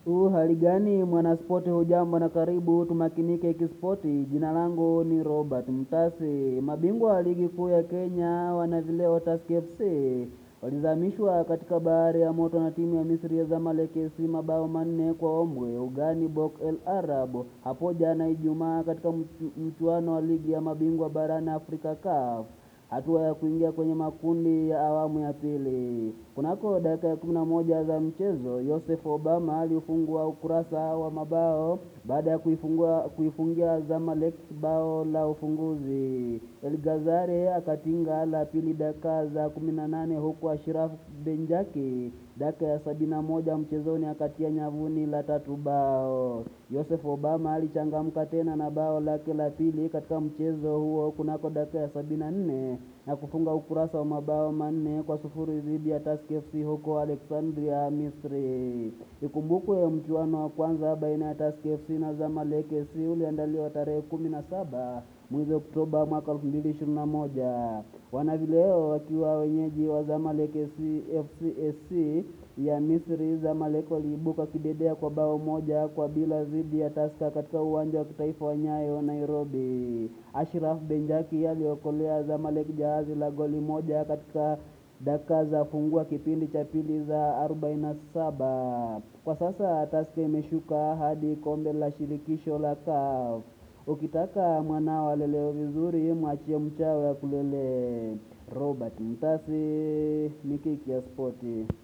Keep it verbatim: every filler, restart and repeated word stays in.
U hali gani mwanaspoti, hujambo na karibu tumakinike kispoti. Jina langu ni Robert Mtasi. Mabingwa wa ligi kuu ya Kenya wanavileo Tusker F C walizamishwa katika bahari ya moto na timu ya Misri ya Zamalek F C mabao manne kwa ombwe ugani Bok El Arab hapo jana Ijumaa katika mchuano wa ligi ya mabingwa barani Afrika C A F, hatua ya kuingia kwenye makundi ya awamu ya pili. Kunako dakika ya kumi na moja za mchezo, Yosef Obama alifungua ukurasa wa mabao baada ya kuifungua kuifungia Zamalek bao la ufunguzi. El Ghazare akatinga la pili dakika za kumi na nane, huku Ashraf Benjaki dakika ya sabini na moja mchezoni akatia nyavuni la tatu bao. Yosef Obama alichangamka tena na bao lake la pili katika mchezo huo kunako dakika ya sabini na nne na kufunga ukurasa wa mabao manne kwa sufuri dhidi ya Tusker F C huko Alexandria, Misri. Ikumbukwe mchuano wa kwanza baina ya Tusker F C na Zamalek F C uliandaliwa tarehe kumi na saba mwezi Oktoba mwaka elfu mbili ishirini na moja. Wanavileo wakiwa wenyeji wa Zamalek F C F C S C ya Misri, Zamalek waliibuka kidedea kwa bao moja kwa bila dhidi ya Tusker katika uwanja wa kitaifa wa Nyayo, Nairobi. Ashraf Benjaki aliokolea Zamalek jahazi la goli moja katika dakika za fungua kipindi cha pili za arobaini na saba. Kwa sasa Tusker imeshuka hadi kombe la shirikisho la C A F. Ukitaka mwanao alelewe vizuri, mwachie mchawi akulele. Robert Mtasi, Mikiki ya Spoti.